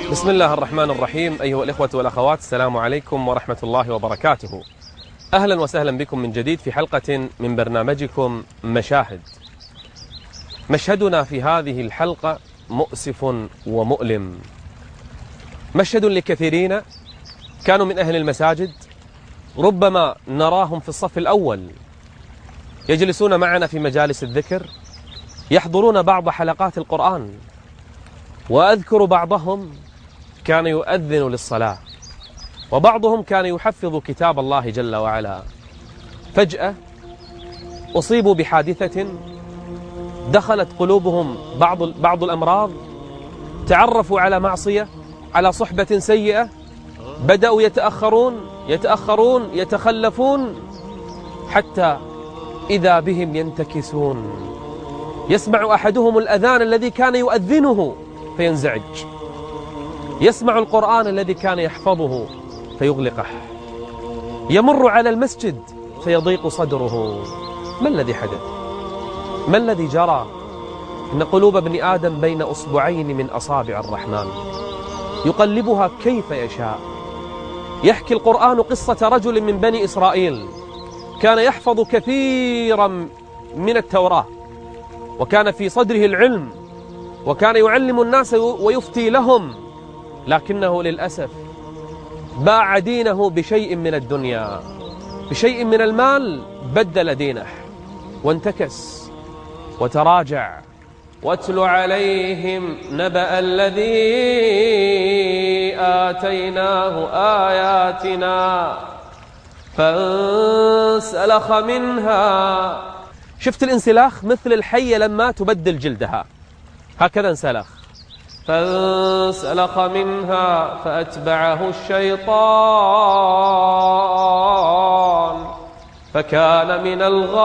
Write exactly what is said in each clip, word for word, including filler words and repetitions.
بسم الله الرحمن الرحيم. أيها الإخوة والأخوات، السلام عليكم ورحمة الله وبركاته. أهلا وسهلا بكم من جديد في حلقة من برنامجكم مشاهد. مشهدنا في هذه الحلقة مؤسف ومؤلم، مشهد لكثيرين كانوا من أهل المساجد، ربما نراهم في الصف الأول يجلسون معنا في مجالس الذكر، يحضرون بعض حلقات القرآن، وأذكر بعضهم كان يؤذن للصلاة، وبعضهم كان يحفظ كتاب الله جل وعلا. فجأة أصيبوا بحادثة دخلت قلوبهم بعض بعض الأمراض، تعرفوا على معصية، على صحبة سيئة، بدأوا يتأخرون يتأخرون يتخلفون، حتى إذا بهم ينتكسون. يسمع أحدهم الأذان الذي كان يؤذنه فينزعج، يسمع القرآن الذي كان يحفظه فيغلقه، يمر على المسجد فيضيق صدره. ما الذي حدث؟ ما الذي جرى؟ إن قلوب ابن آدم بين أصبعين من أصابع الرحمن، يقلبها كيف يشاء. يحكي القرآن قصة رجل من بني إسرائيل كان يحفظ كثيرا من التوراة، وكان في صدره العلم، وكان يعلم الناس ويفتي لهم، لكنه للأسف باع دينه بشيء من الدنيا، بشيء من المال، بدل دينه وانتكس وتراجع. واتل عليهم نبأ الذي آتيناه آياتنا فانسلخ منها. شفت الانسلاخ؟ مثل الحية لما تبدل جلدها، هكذا انسلخ. فانسلخ منها فأتبعه الشيطان فكان من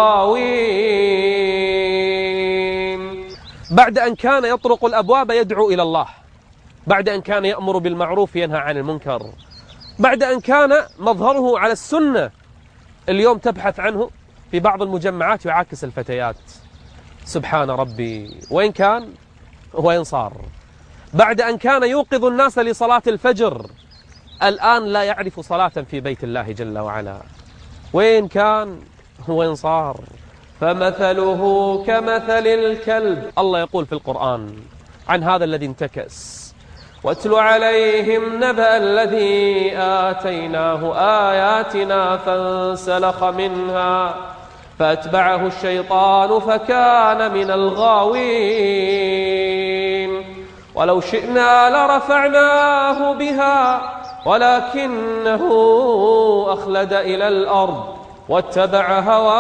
الغاوين. بعد أن كان يطرق الأبواب يدعو إلى الله، بعد أن كان يأمر بالمعروف ينهى عن المنكر، بعد أن كان مظهره على السنة، اليوم تبحث عنه في بعض المجمعات يعاكس الفتيات. سبحان ربي، وين كان وين صار؟ بعد أن كان يوقظ الناس لصلاة الفجر، الآن لا يعرف صلاة في بيت الله جل وعلا. وين كان وين صار؟ فمثله كمثل الكلب. الله يقول في القرآن عن هذا الذي انتكس: واتل عليهم نبأ الذي آتيناه آياتنا فانسلخ منها فأتبعه الشيطان فكان من الغاوين. ولو شئنا لرفعناه بها ولكنه أخلد إلى الأرض واتبع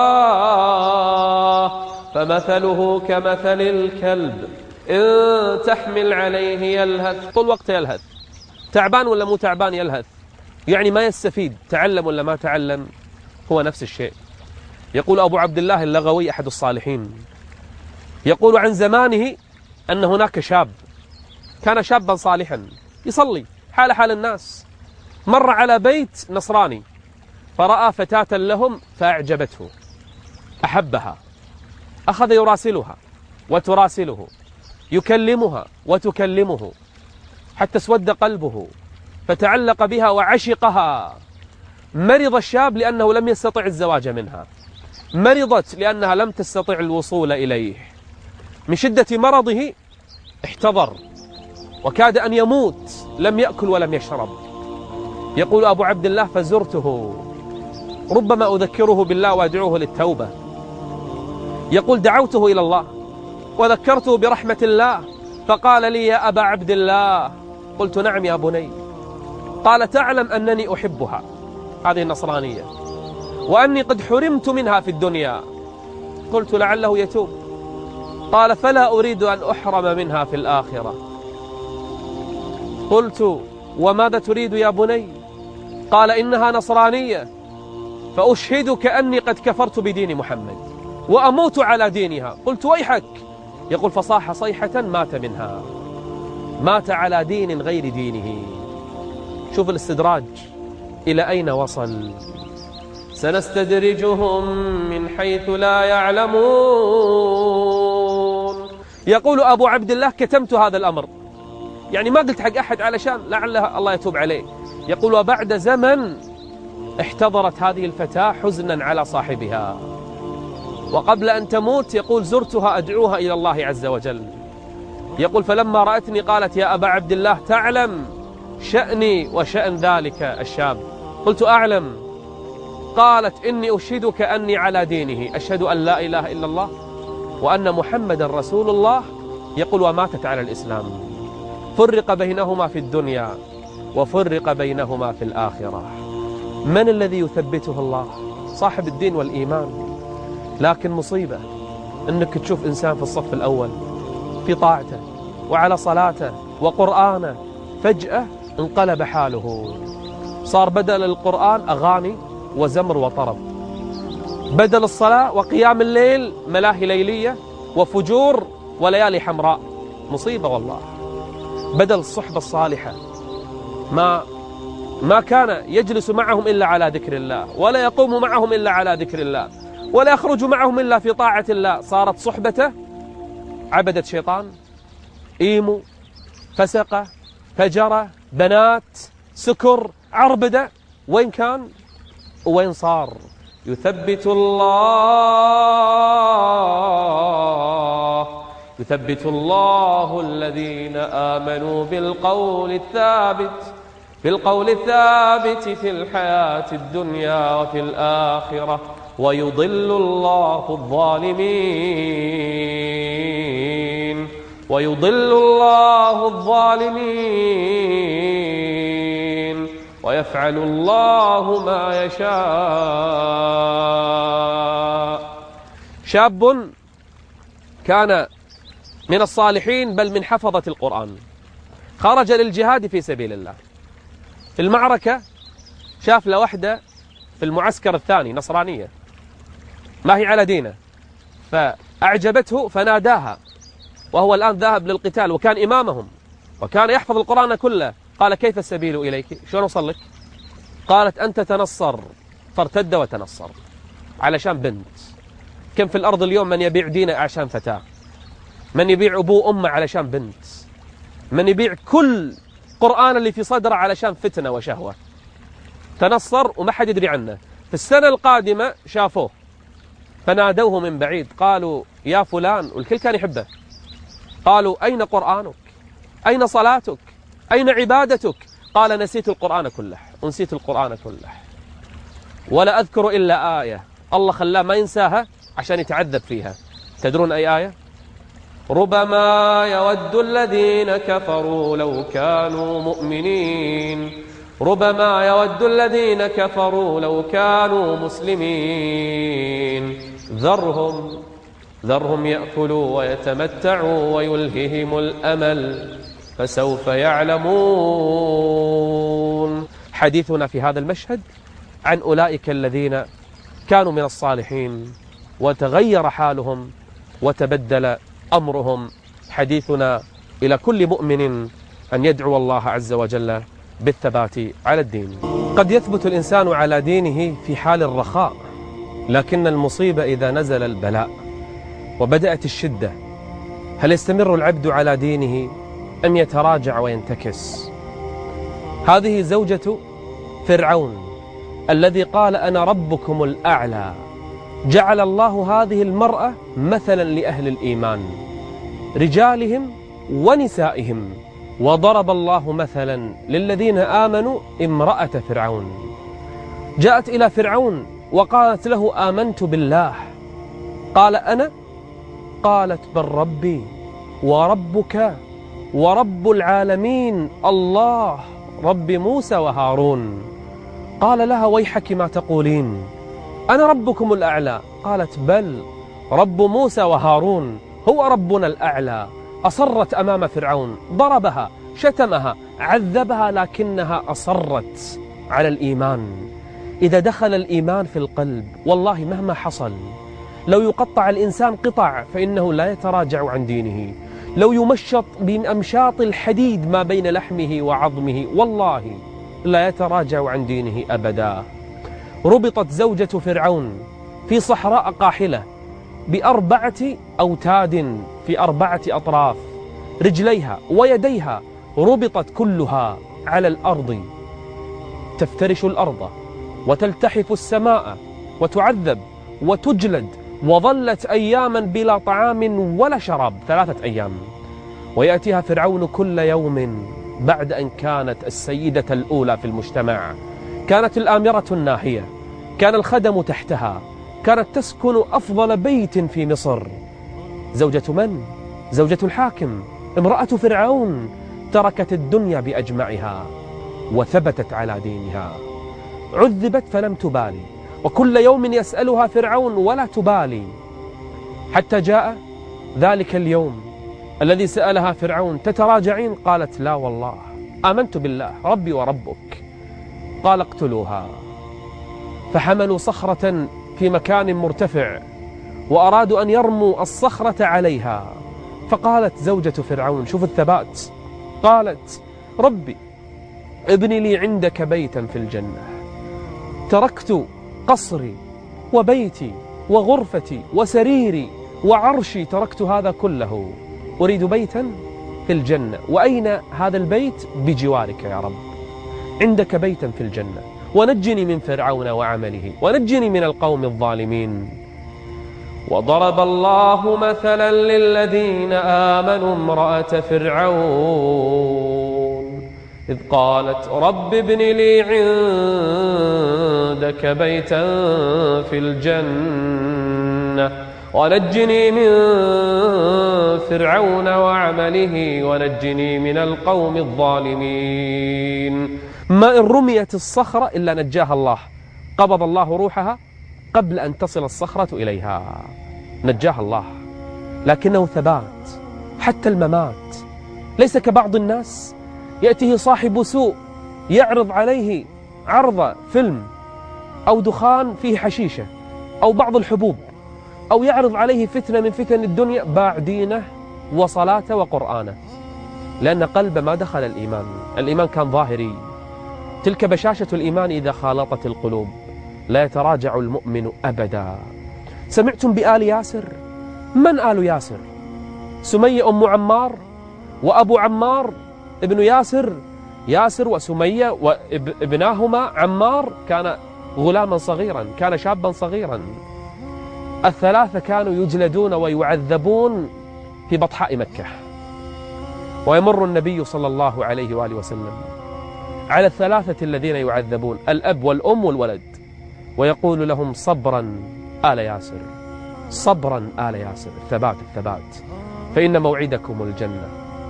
هواه فمثله كمثل الكلب إن تحمل عليه يلهث. طول وقت يلهث. تعبان ولا مو تعبان يلهث، يعني ما يستفيد. تعلم ولا ما تعلم هو نفس الشيء. يقول أبو عبد الله اللغوي أحد الصالحين، يقول عن زمانه أن هناك شاب كان شابا صالحا يصلي حال حال الناس، مر على بيت نصراني فرأى فتاة لهم فأعجبته، أحبها، أخذ يراسلها وتراسله، يكلمها وتكلمه، حتى اسود قلبه فتعلق بها وعشقها. مرض الشاب لأنه لم يستطع الزواج منها، مرضت لأنها لم تستطع الوصول إليه. من شدة مرضه احتضر وكاد أن يموت، لم يأكل ولم يشرب. يقول أبو عبد الله: فزرته، ربما أذكره بالله وأدعوه للتوبة. يقول: دعوته إلى الله وذكرته برحمة الله فقال لي: يا أبا عبد الله. قلت: نعم يا بني. قال: تعلم أنني أحبها، هذه النصرانية، وأني قد حرمت منها في الدنيا. قلت: لعله يتوب. قال: فلا أريد أن أحرم منها في الآخرة. قلت: وماذا تريد يا بني؟ قال: إنها نصرانية، فأشهدك أني قد كفرت بدين محمد وأموت على دينها. قلت: ويحك. يقول: فصاح صيحة مات منها، مات على دين غير دينه. شوف الاستدراج إلى أين وصل. سنستدرجهم من حيث لا يعلمون. يقول أبو عبد الله: كتمت هذا الأمر يعني ما قلت حق أحد علشان لعل الله يتوب عليه. يقول وبعد زمن احتضرت هذه الفتاة حزنا على صاحبها، وقبل أن تموت يقول زرتها أدعوها إلى الله عز وجل. يقول فلما رأتني قالت يا أبا عبد الله تعلم شأني وشأن ذلك الشاب؟ قلت أعلم. قالت إني أشهدك أني على دينه، أشهد أن لا إله إلا الله وأن محمد رسول الله. يقول وماتت على الإسلام. فرق بينهما في الدنيا وفرق بينهما في الآخرة. من الذي يثبته الله؟ صاحب الدين والإيمان. لكن مصيبة أنك تشوف إنسان في الصف الأول في طاعته وعلى صلاته وقرآنه، فجأة انقلب حاله، صار بدل القرآن أغاني وزمر وطرب، بدل الصلاة وقيام الليل ملاهي ليلية وفجور وليالي حمراء. مصيبة والله. بدل الصحبة الصالحة ما ما كان يجلس معهم إلا على ذكر الله، ولا يقوم معهم إلا على ذكر الله، ولا يخرج معهم إلا في طاعة الله. صارت صحبته عبدة شيطان، إيمو، فسقة، فجرة، بنات، سكر، عربدة. وين كان وين صار؟ يثبت الله يثبت الله الذين آمنوا بالقول الثابت بالقول الثابت في الحياة الدنيا وفي الآخرة ويضل الله الظالمين ويضل الله الظالمين ويفعل الله ما يشاء. شاب كان من الصالحين بل من حفظة القرآن، خرج للجهاد في سبيل الله. في المعركة شاف له وحدة في المعسكر الثاني نصرانية ما هي على دينه، فأعجبته فناداها وهو الآن ذاهب للقتال وكان إمامهم وكان يحفظ القرآن كله. قال كيف السبيل إليك؟ شلون أوصل لك؟ قالت أنت تنصر. فارتد وتنصر علشان بنت. كم في الأرض اليوم من يبيع دينه عشان فتاة، من يبيع أبوه أمه علشان بنت، من يبيع كل قرآن اللي في صدره علشان فتنة وشهوة. تنصر وما حد يدري عنه. في السنة القادمة شافوه فنادوه من بعيد قالوا يا فلان، والكل كان يحبه. قالوا أين قرآنك؟ أين صلاتك؟ أين عبادتك؟ قال نسيت القرآن كله ونسيت القرآن كله ولا أذكر إلا آية الله خلاه ما ينساها عشان يتعذب فيها. تدرون أي آية؟ ربما يود الذين كفروا لو كانوا مؤمنين ربما يود الذين كفروا لو كانوا مسلمين ذرهم ذرهم يأكلوا ويتمتعوا ويلههم الأمل فسوف يعلمون. حديثنا في هذا المشهد عن أولئك الذين كانوا من الصالحين وتغير حالهم وتبدل أمرهم. حديثنا إلى كل مؤمن أن يدعو الله عز وجل بالثبات على الدين. قد يثبت الإنسان على دينه في حال الرخاء، لكن المصيبة إذا نزل البلاء وبدأت الشدة، هل يستمر العبد على دينه أم يتراجع وينتكس؟ هذه زوجة فرعون الذي قال أنا ربكم الأعلى. جعل الله هذه المرأة مثلا لأهل الإيمان، رجالهم ونسائهم. وضرب الله مثلا للذين آمنوا امرأة فرعون. جاءت إلى فرعون وقالت له آمنت بالله. قال أنا؟ قالت بل ربي وربك ورب العالمين الله رب موسى وهارون. قال لها ويحك ما تقولين؟ أنا ربكم الأعلى. قالت بل رب موسى وهارون هو ربنا الأعلى. أصرت أمام فرعون، ضربها، شتمها، عذبها، لكنها أصرت على الإيمان. إذا دخل الإيمان في القلب والله مهما حصل، لو يقطع الإنسان قطع فإنه لا يتراجع عن دينه. لو يمشط بأمشاط الحديد ما بين لحمه وعظمه والله لا يتراجع عن دينه أبدا. ربطت زوجة فرعون في صحراء قاحلة بأربعة أوتاد في أربعة أطراف، رجليها ويديها ربطت كلها على الأرض تفترش الأرض وتلتحف السماء وتعذب وتجلد، وظلت أياما بلا طعام ولا شراب، ثلاثة أيام. ويأتيها فرعون كل يوم بعد أن كانت السيدة الأولى في المجتمع، كانت الآمرة الناهية، كان الخدم تحتها، كانت تسكن أفضل بيت في مصر. زوجة من؟ زوجة الحاكم، امرأة فرعون، تركت الدنيا بأجمعها وثبتت على دينها. عذبت فلم تبالي، وكل يوم يسألها فرعون ولا تبالي، حتى جاء ذلك اليوم الذي سألها فرعون: تتراجعين؟ قالت: لا والله، آمنت بالله ربي وربك. قال: اقتلوها. فحملوا صخرة في مكان مرتفع وأرادوا أن يرموا الصخرة عليها، فقالت زوجة فرعون، شوف الثبات، قالت: ربي ابني لي عندك بيتا في الجنة. تركت قصري وبيتي وغرفتي وسريري وعرشي، تركت هذا كله، أريد بيتا في الجنة. وأين هذا البيت؟ بجوارك يا رب، عندك بيتا في الجنة، ونجني من فرعون وعمله، ونجني من القوم الظالمين. وضرب الله مثلا للذين آمنوا امرأة فرعون إذ قالت: رب ابن لي عندك بيتا في الجنة ونجني من فرعون وعمله ونجني من القوم الظالمين. ما إن رميت الصخرة إلا نجاها الله، قبض الله روحها قبل أن تصل الصخرة إليها، نجاها الله. لكنه ثبات حتى الممات، ليس كبعض الناس يأتيه صاحب سوء يعرض عليه عرض فيلم أو دخان فيه حشيشة أو بعض الحبوب، أو يعرض عليه فتنة من فتن الدنيا، باع دينه وصلاته وقرآنه، لأن قلبه ما دخل الإيمان. الإيمان كان ظاهري. تلك بشاشة الإيمان إذا خالطت القلوب، لا يتراجع المؤمن أبدا. سمعتم بآل ياسر؟ من آل ياسر؟ سمية أم عمار وأبو عمار ابن ياسر، ياسر وسمية وابناهما عمار كان غلاما صغيرا، كان شابا صغيرا. الثلاثة كانوا يجلدون ويعذبون في بطحاء مكة، ويمر النبي صلى الله عليه وآله وسلم على الثلاثة الذين يعذبون، الأب والأم والولد، ويقول لهم: صبرا آل ياسر، صبرا آل ياسر، الثبات الثبات، فإن موعدكم الجنة.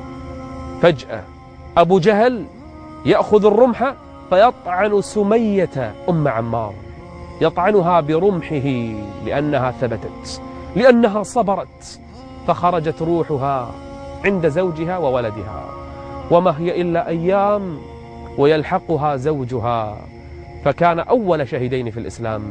فجأة أبو جهل يأخذ الرمح فيطعن سمية أم عمار، يطعنها برمحه لأنها ثبتت، لأنها صبرت، فخرجت روحها عند زوجها وولدها، وما هي إلا أيام ويلحقها زوجها، فكان أول شهيدين في الإسلام.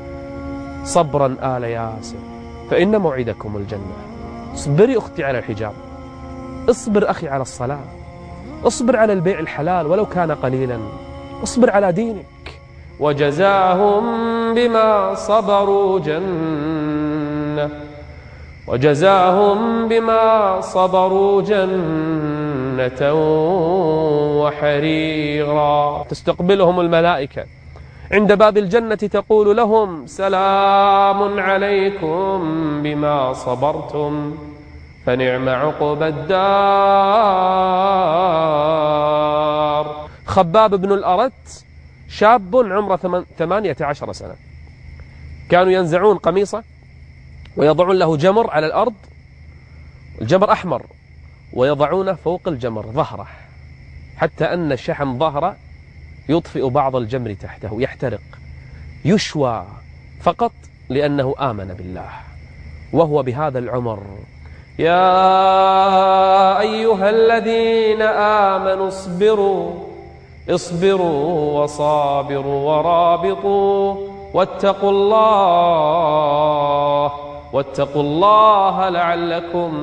صبرا آل ياسر فإن موعدكم الجنة. اصبري أختي على الحجاب، اصبر أخي على الصلاة، اصبر على البيع الحلال ولو كان قليلا، اصبر على دينك. وجزاهم بما صبروا جنة، وجزاهم بما صبروا جنة وحريرا. تستقبلهم الملائكة عند باب الجنة تقول لهم: سلام عليكم بما صبرتم فنعم عقبى الدار. خباب بن الأرت شاب عمره ثمانية عشر سنة، كانوا ينزعون قميصه ويضعون له جمر على الأرض، الجمر أحمر، ويضعونه فوق الجمر ظهره، حتى أن شحم ظهره يطفئ بعض الجمر تحته، يحترق، يشوى فقط لأنه آمن بالله وهو بهذا العمر. يا أيها الذين آمنوا اصبروا اصبروا وصابروا ورابطوا واتقوا الله واتقوا الله لعلكم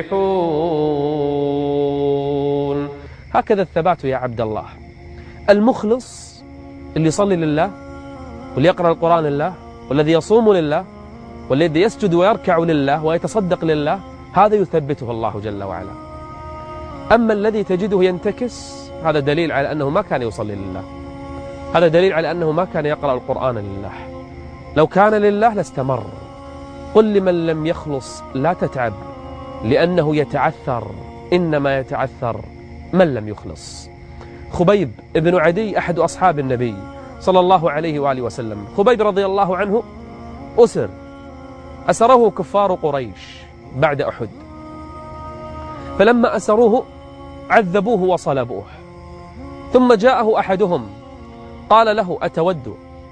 تفلحون. هكذا الثبات يا عبد الله. المخلص اللي يصلي لله، واللي يقرأ القرآن لله، والذي يصوم لله، والذي يسجد ويركع لله ويتصدق لله، هذا يثبته الله جل وعلا. أما الذي تجده ينتكس هذا دليل على أنه ما كان يصلي لله، هذا دليل على أنه ما كان يقرأ القرآن لله. لو كان لله لاستمر. قل لمن لم يخلص لا تتعب لأنه يتعثر، إنما يتعثر من لم يخلص. خبيب ابن عدي أحد أصحاب النبي صلى الله عليه وآله وسلم. خبيب رضي الله عنه أسر، أسره كفار قريش بعد أحد، فلما أسروه عذبوه وصلبوه، ثم جاءه أحدهم قال له: أتود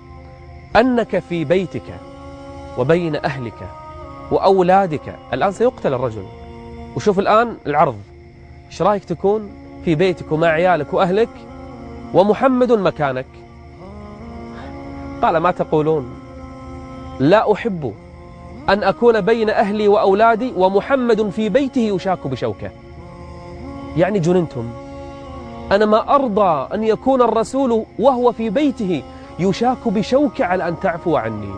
أنك في بيتك وبين أهلك وأولادك، الآن سيقتل الرجل، وشوف الآن العرض، إيش رأيك تكون في بيتك ومع عيالك وأهلك ومحمد مكانك؟ قال: ما تقولون؟ لا أحب أن أكون بين أهلي وأولادي ومحمد في بيته يشاك بشوكة. يعني جننتم، أنا ما أرضى أن يكون الرسول وهو في بيته يشاك بشوكة على أن تعفو عني.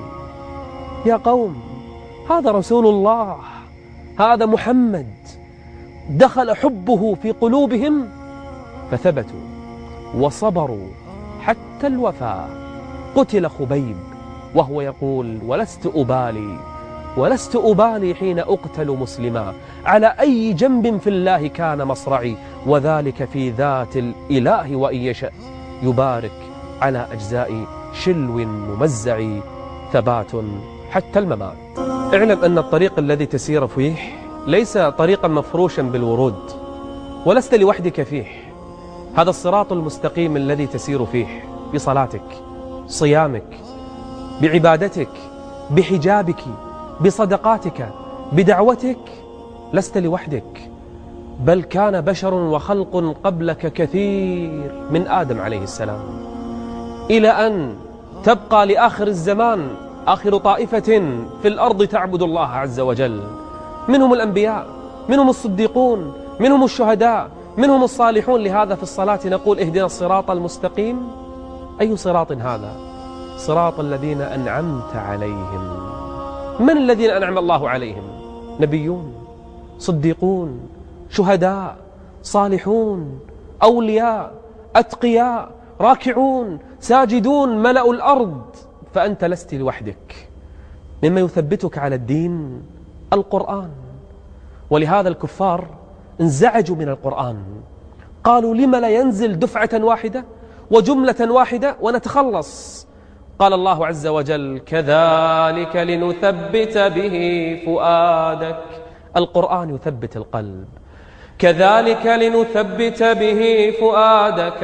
يا قوم، هذا رسول الله، هذا محمد، دخل حبه في قلوبهم فثبتوا وصبروا حتى الوفاة. قتل خبيب وهو يقول: ولست أبالي ولست أبالي حين أقتل مسلما، على أي جنب في الله كان مصرعي، وذلك في ذات الإله وإن يشأ يبارك على أجزاء شلو ممزع، ثبات حتى الممات. اعلم أن الطريق الذي تسير فيه ليس طريقا مفروشا بالورود، ولست لوحدك فيه. هذا الصراط المستقيم الذي تسير فيه بصلاتك، صيامك، بعبادتك، بحجابك، بصدقاتك، بدعوتك، لست لوحدك، بل كان بشر وخلق قبلك كثير من آدم عليه السلام إلى أن تبقى لآخر الزمان آخر طائفة في الأرض تعبد الله عز وجل، منهم الأنبياء، منهم الصديقون، منهم الشهداء، منهم الصالحون. لهذا في الصلاة نقول: اهدنا الصراط المستقيم. أي صراط هذا؟ صراط الذين أنعمت عليهم. من الذين أنعم الله عليهم؟ نبيون، صديقون، شهداء، صالحون، أولياء، أتقياء، راكعون، ساجدون، ملأ الأرض. فأنت لست لوحدك. مما يثبتك على الدين القرآن. ولهذا الكفار انزعجوا من القرآن، قالوا: لم لا ينزل دفعة واحدة وجملة واحدة ونتخلص؟ قال الله عز وجل: كذلك لنثبت به فؤادك. القرآن يثبت القلب. كذلك لنثبت به فؤادك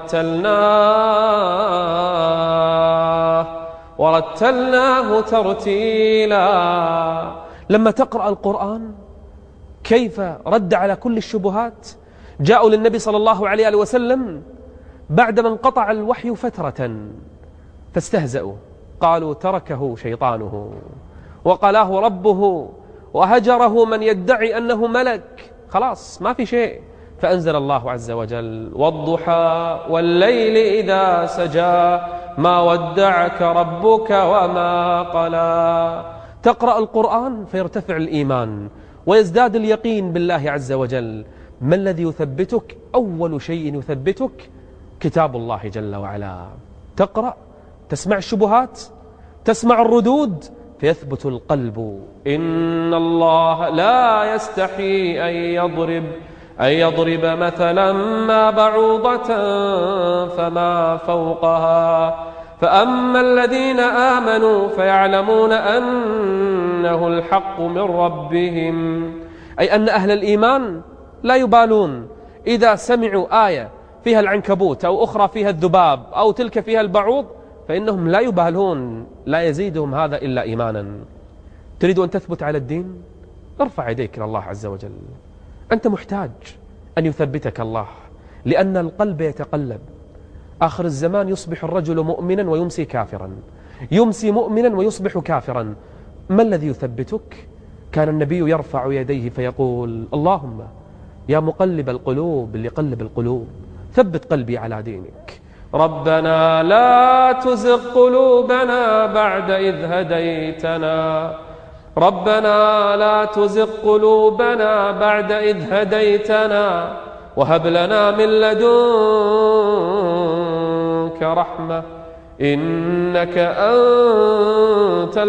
ورتلناه ورتلناه ترتيلا. لما تقرأ القرآن كيف رد على كل الشبهات. جاءوا للنبي صلى الله عليه وسلم بعدما انقطع الوحي فترة فاستهزأوا، قالوا: تركه شيطانه وقلاه ربه وهجره من يدعي أنه ملك، خلاص ما في شيء. فأنزل الله عز وجل: والضحى والليل إذا سجى ما ودعك ربك وما قلى. تقرأ القرآن فيرتفع الإيمان ويزداد اليقين بالله عز وجل. ما الذي يثبتك؟ أول شيء يثبتك كتاب الله جل وعلا. تقرأ، تسمع الشبهات، تسمع الردود، فيثبت القلب. إن الله لا يستحي أن يضرب أن يضرب مثلا ما بعوضة فما فوقها، فأما الذين آمنوا فيعلمون أنه الحق من ربهم. أي أن أهل الإيمان لا يبالون إذا سمعوا آية فيها العنكبوت أو أخرى فيها الذباب أو تلك فيها البعوض، فإنهم لا يبالون، لا يزيدهم هذا إلا إيمانا. تريد أن تثبت على الدين؟ ارفع يديك إلى الله عز وجل. أنت محتاج أن يثبتك الله، لأن القلب يتقلب. آخر الزمان يصبح الرجل مؤمنا ويمسي كافرا، يمسي مؤمنا ويصبح كافرا. ما الذي يثبتك؟ كان النبي يرفع يديه فيقول: اللهم يا مقلب القلوب اللي قلب القلوب ثبت قلبي على دينك. ربنا لا تزغ قلوبنا بعد إذ هديتنا ربنا لا تزغ قلوبنا بعد إذ هديتنا وهب لنا من لدنك رحمة إنك أنت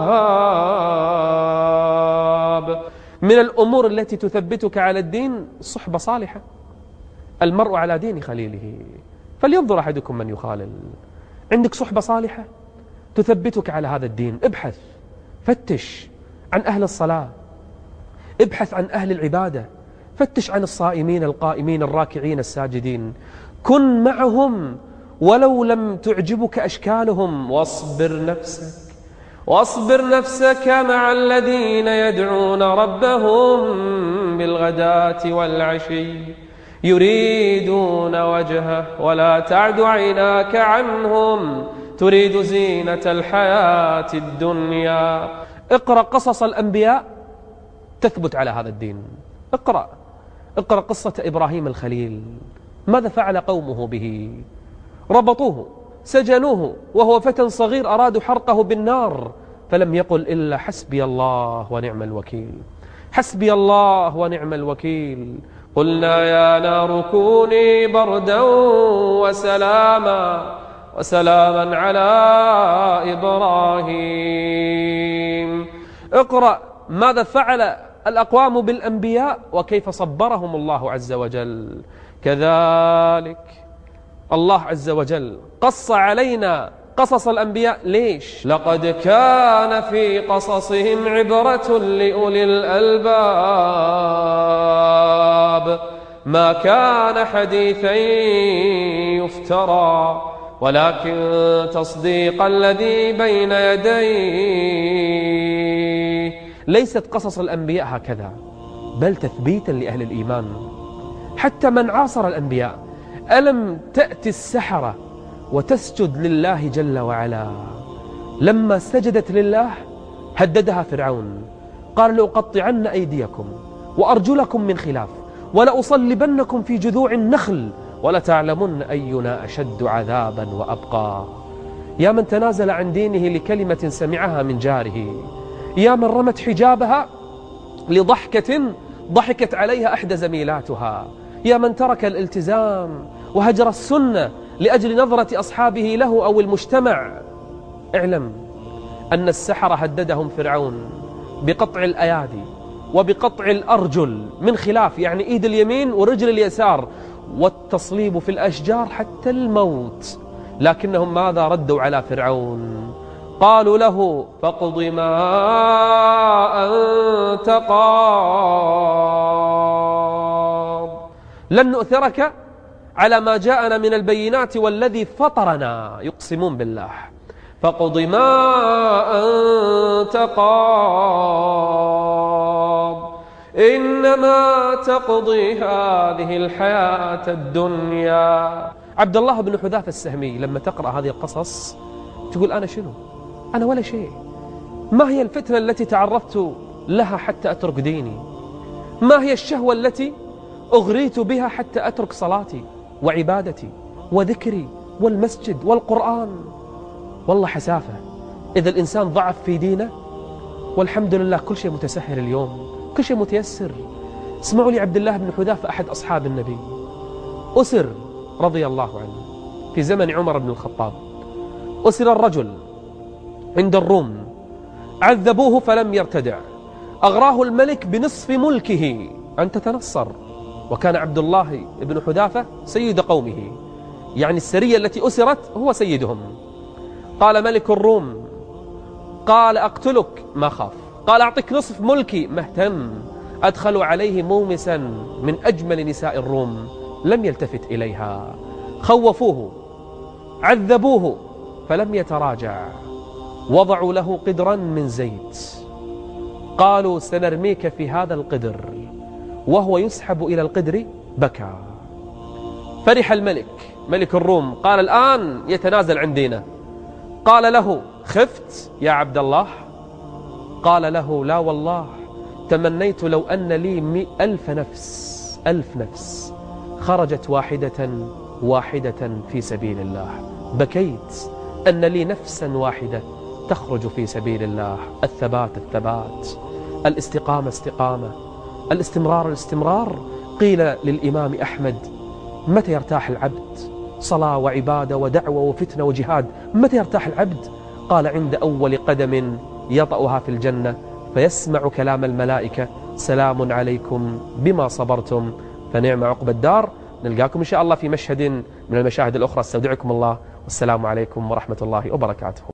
الوهاب. من الأمور التي تثبتك على الدين صحبة صالحة. المرء على دين خليله فلينظر أحدكم من يخالل. عندك صحبة صالحة تثبتك على هذا الدين. ابحث، فتش عن أهل الصلاة، ابحث عن أهل العبادة، فتش عن الصائمين القائمين الراكعين الساجدين، كن معهم ولو لم تعجبك أشكالهم. واصبر نفسك واصبر نفسك مع الذين يدعون ربهم بالغداة والعشي يريدون وجهه ولا تعد عيناك عنهم تريد زينة الحياة الدنيا. اقرأ قصص الأنبياء تثبت على هذا الدين. اقرأ اقرأ قصة إبراهيم الخليل. ماذا فعل قومه به؟ ربطوه، سجنوه وهو فتى صغير، أرادوا حرقه بالنار، فلم يقل إلا حسبي الله ونعم الوكيل، حسبي الله ونعم الوكيل. قلنا يا نار كوني بردا وسلاما وسلاما على إبراهيم. اقرأ ماذا فعل الأقوام بالأنبياء وكيف صبرهم الله عز وجل. كذلك الله عز وجل قص علينا قصص الأنبياء. ليش؟ لقد كان في قصصهم عبرة لأولي الألباب ما كان حديثا يفترى ولكن تصديق الذي بين يديه. ليست قصص الأنبياء هكذا، بل تثبيتا لأهل الإيمان. حتى من عاصر الأنبياء، ألم تأتي السحرة وتسجد لله جل وعلا؟ لما سجدت لله هددها فرعون، قال لأقطعن أيديكم وأرجلكم من خلاف ولأصلبنكم في جذوع النخل ولتعلمن أينا أشد عذابا وأبقى. يا من تنازل عن دينه لكلمة سمعها من جاره، يا من رمت حجابها لضحكة ضحكت عليها إحدى زميلاتها، يا من ترك الالتزام وهجر السنة لأجل نظرة أصحابه له أو المجتمع. اعلم أن السحرة هددهم فرعون بقطع الأيادي وبقطع الأرجل من خلاف، يعني إيد اليمين ورجل اليسار، والتصليب في الأشجار حتى الموت. لكنهم ماذا ردوا على فرعون؟ قالوا له فاقض ما أنت قاض لن نؤثرك على ما جاءنا من البينات والذي فطرنا. يقسمون بالله. فاقض ما أنت قاض إنما تقضي هذه الحياة الدنيا. عبد الله بن حذافة السهمي لما تقرأ هذه القصص تقول أنا شنو؟ أنا ولا شيء. ما هي الفتنة التي تعرضت لها حتى أترك ديني؟ ما هي الشهوة التي أغريت بها حتى أترك صلاتي وعبادتي وذكري والمسجد والقرآن؟ والله حسافة إذا الإنسان ضعف في دينه. والحمد لله كل شيء متسهل اليوم، كل شيء متيسر. اسمعوا لي عبد الله بن حذافة أحد أصحاب النبي، أسر رضي الله عنه في زمن عمر بن الخطاب. أسر الرجل عند الروم، عذبوه فلم يرتدع، أغراه الملك بنصف ملكه أن تتنصر، وكان عبد الله بن حذافة سيد قومه، يعني السرية التي أسرت هو سيدهم. قال ملك الروم قال أقتلك ما خاف، قال أعطيك نصف ملكي مهتم. أدخلوا عليه مومسا من أجمل نساء الروم لم يلتفت إليها، خوفوه عذبوه فلم يتراجع، وضعوا له قدرا من زيت، قالوا سنرميك في هذا القدر، وهو يسحب إلى القدر بكى. فرح الملك ملك الروم، قال الآن يتنازل عن دينه. قال له خفت يا عبد الله؟ قال له لا والله تمنيت لو أن لي مئة ألف نفس ألف نفس خرجت واحدة واحدة في سبيل الله، بكيت أن لي نفسا واحدة تخرج في سبيل الله. الثبات الثبات، الاستقامة استقامة، الاستمرار الاستمرار، قيل للإمام أحمد: متى يرتاح العبد؟ صلاة وعبادة ودعوة وفتنة وجهاد، متى يرتاح العبد؟ قال: عند أول قدم يطأها في الجنة فيسمع كلام الملائكة: سلام عليكم بما صبرتم فنعم عقب الدار. نلقاكم إن شاء الله في مشهد من المشاهد الأخرى. استودعكم الله، والسلام عليكم ورحمة الله وبركاته.